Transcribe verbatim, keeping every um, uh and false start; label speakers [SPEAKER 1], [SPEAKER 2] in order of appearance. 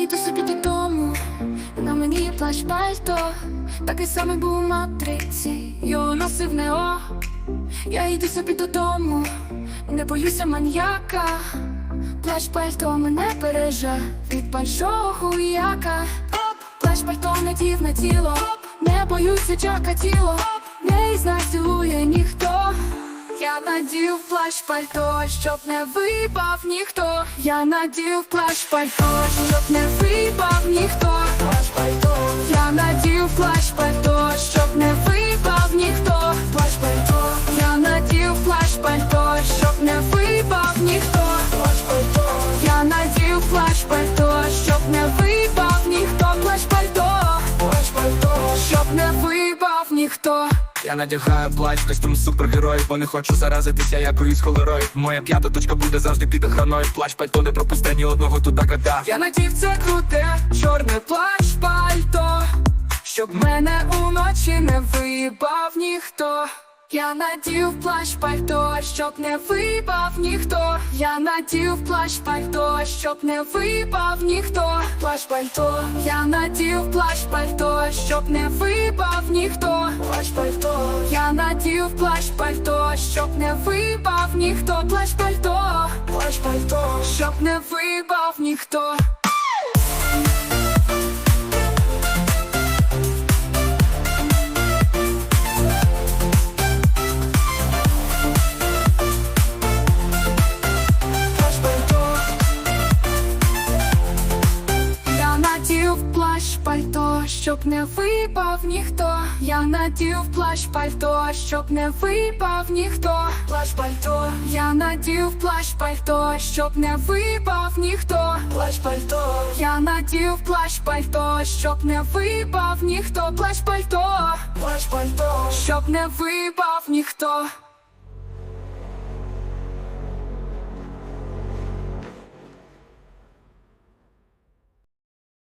[SPEAKER 1] йду собі додому, на мені плащ пальто, такий самий був у матриці, його носив Нео. Я йду собі додому, не боюся маньяка. Плащ пальто мене береже від большого хуяка. Плащ пальто надів на тіло, не боюся чакатіло, не ізнасилує ніхто. Я надів плащ пальто, щоб не випав ніхто. Я надів плащ пальто, щоб не випав ніхто. Плащ пальто. Я надів плащ пальто, щоб не випав ніхто. Плащ пальто. Я надів плащ пальто, щоб не випав ніхто. Плащ пальто. Я надів плащ пальто, щоб не випав ніхто. Плащ пальто. Плащ пальто, щоб не випав ніхто.
[SPEAKER 2] Я надягаю плащ, костюм супергероїв, бо не хочу заразитися, я боюсь холерою. Моя п'ята точка буде завжди під охраною. Плащ пальто не пропусте ні одного туди кота.
[SPEAKER 1] Я надів це круте, чорне плащ пальто, щоб мене уночі не вибав ніхто. Я надів плащ пальто, щоб не випав ніхто. Я надів плащ пальто, щоб не випав ніхто. Плащ пальто. Я надів плащ пальто, щоб не випав ніхто. Плащ пальто. Я надів плащ пальто, щоб не випав ніхто. Плащ пальто. Плащ пальто, щоб не випав ніхто. Плащ пальто, щоб не випав ніхто. Я надів плащ пальто, щоб не випав ніхто. Плащ пальто. Я надів плащ пальто, щоб не випав ніхто. Плащ пальто. Я надів плащ пальто, щоб не випав ніхто. Плащ пальто. Плащ пальто, щоб не випав ніхто.